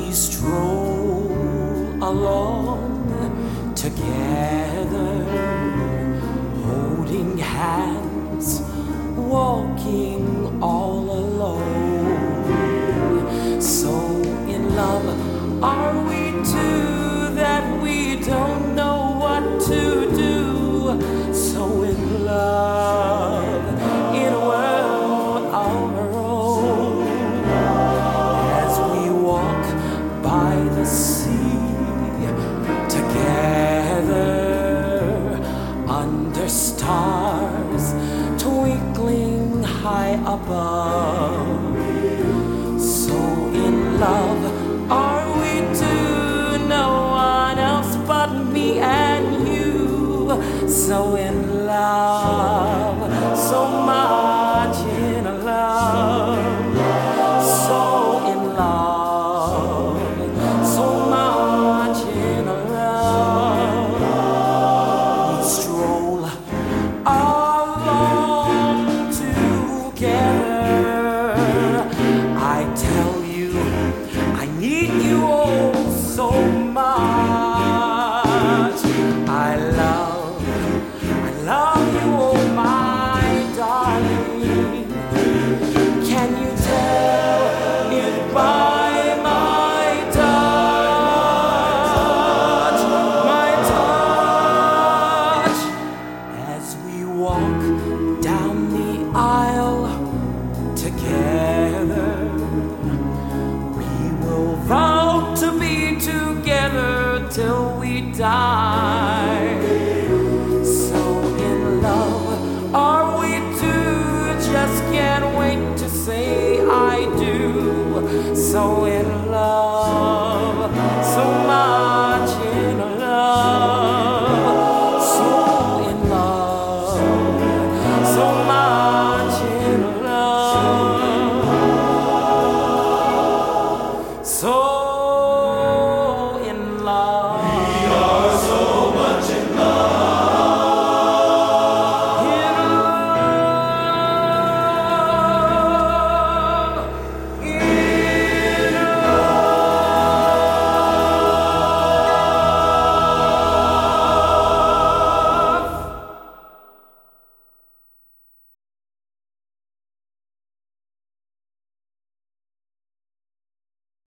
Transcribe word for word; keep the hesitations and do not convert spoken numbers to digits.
we stroll along together, holding hands, walking all alone. So in love are we two that we don't know what to do. So in love in a world of our own, as we walk by the sea together under stars twinkling high above. So in love are we two, no one else but me and you. So in love, so much in love, so in love, so much in love. We stroll along together. I tell you, I need you all so much. I love, I love you, oh my darling. Can you tell it by my touch, my touch? As we walk down the aisle together, we will vow to be together till we die. So in love are we two, just can't wait to say I do. So in